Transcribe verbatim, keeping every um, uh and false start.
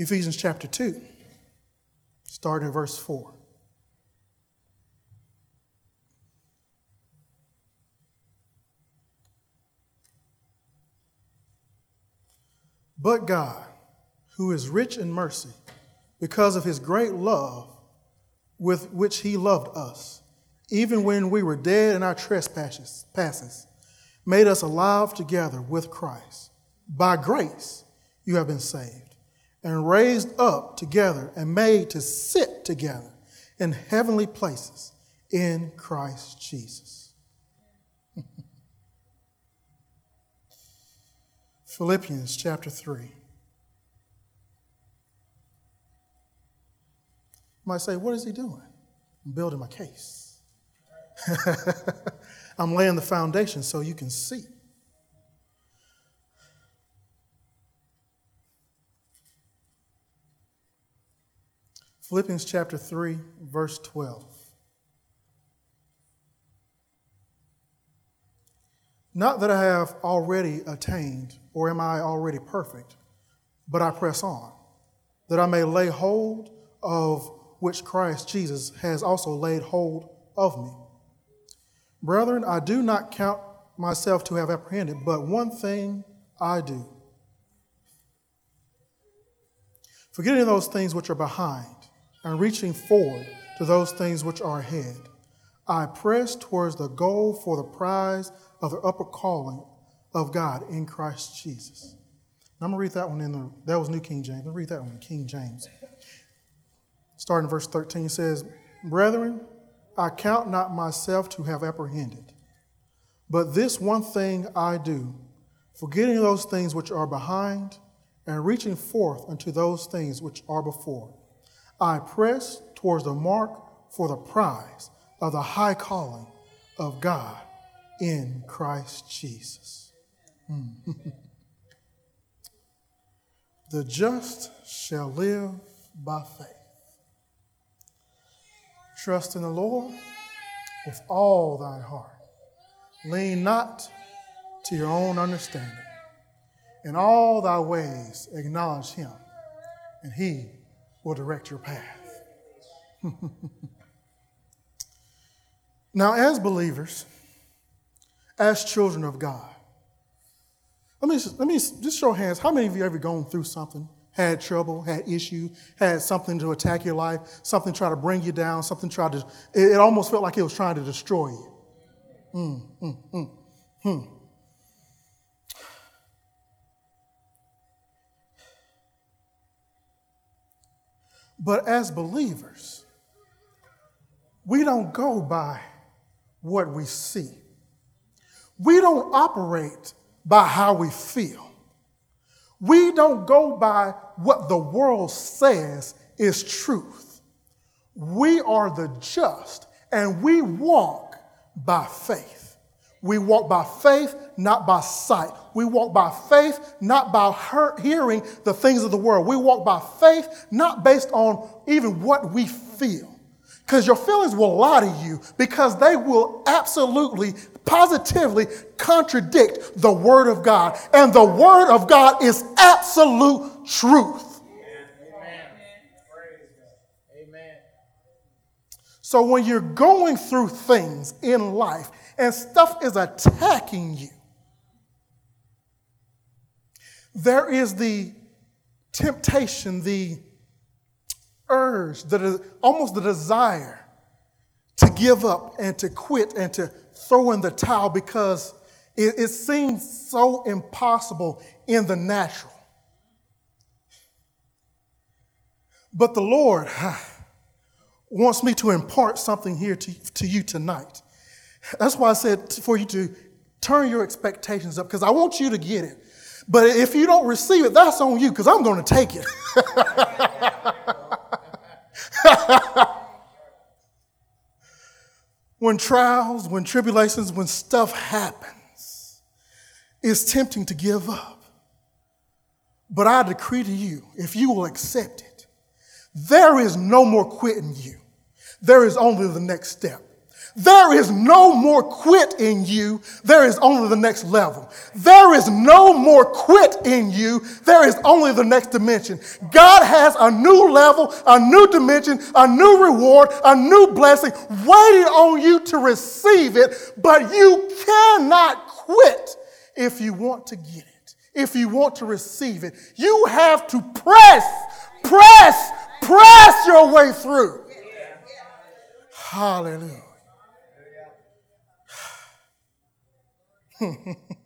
Ephesians chapter two, starting in verse four. But God, who is rich in mercy, because of his great love with which he loved us, even when we were dead in our trespasses, passes, made us alive together with Christ. By grace you have been saved, and raised up together and made to sit together in heavenly places in Christ Jesus. Philippians chapter three. You might say, what is he doing? I'm building my case. I'm laying the foundation so you can see. Philippians chapter three, verse twelve. Not that I have already attained, or am I already perfect, but I press on, that I may lay hold of which Christ Jesus has also laid hold of me. Brethren, I do not count myself to have apprehended, but one thing I do, forgetting those things which are behind, and reaching forward to those things which are ahead, I press towards the goal for the prize of the upper calling of God in Christ Jesus. And I'm going to read that one in the, that was New King James. I'm going to read that one in King James. Starting in verse thirteen, it says, Brethren, I count not myself to have apprehended, but this one thing I do, forgetting those things which are behind, and reaching forth unto those things which are before. I press towards the mark for the prize of the high calling of God in Christ Jesus. Mm. The just shall live by faith. Trust in the Lord with all thine heart. Lean not to your own understanding. In all thy ways acknowledge him, and he will direct your path. Now, as believers, as children of God, let me, let me just show hands. How many of you ever gone through something, had trouble, had issue, had something to attack your life, something try to bring you down, something try to, it, it almost felt like it was trying to destroy you. Mm, mm, mm, mm. But as believers, we don't go by what we see. We don't operate by how we feel. We don't go by what the world says is truth. We are the just, and we walk by faith. We walk by faith, not by sight. We walk by faith, not by her- hearing the things of the world. We walk by faith, not based on even what we feel. Because your feelings will lie to you, because they will absolutely, positively contradict the Word of God. And the Word of God is absolute truth. Amen. Amen. So when you're going through things in life and stuff is attacking you, there is the temptation, the urge, the, almost the desire to give up and to quit and to throw in the towel, because it, it seems so impossible in the natural. But the Lord wants me to impart something here to, to you tonight. That's why I said for you to turn your expectations up, because I want you to get it. But if you don't receive it, that's on you, because I'm going to take it. When trials, when tribulations, when stuff happens, it's tempting to give up. But I decree to you, if you will accept it, there is no more quitting you. There is only the next step. There is no more quit in you. There is only the next level. There is no more quit in you. There is only the next dimension. God has a new level, a new dimension, a new reward, a new blessing waiting on you to receive it, but you cannot quit if you want to get it, if you want to receive it. You have to press, press, press your way through. Hallelujah.